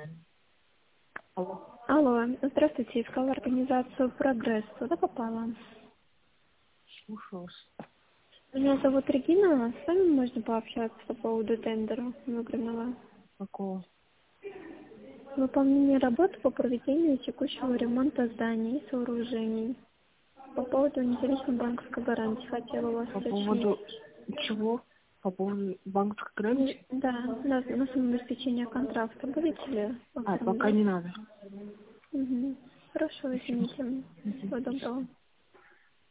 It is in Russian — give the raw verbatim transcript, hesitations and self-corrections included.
Алло. Алло, здравствуйте, искала организацию «Прогресс». Туда попала? Слушаю вас. Меня зовут Регина. С вами можно пообщаться по поводу тендера выигранного. Какого? Выполнение работ по проведению текущего ремонта зданий и сооружений. По поводу независимой банковской гарантии хотела вас По уточнить. поводу чего? По поводу банковской гарантии? Не- Да, на, на самообеспечение контракта. Будете ли А, пока оформлять? не надо. Угу. Хорошо, Спасибо. извините. Всего доброго.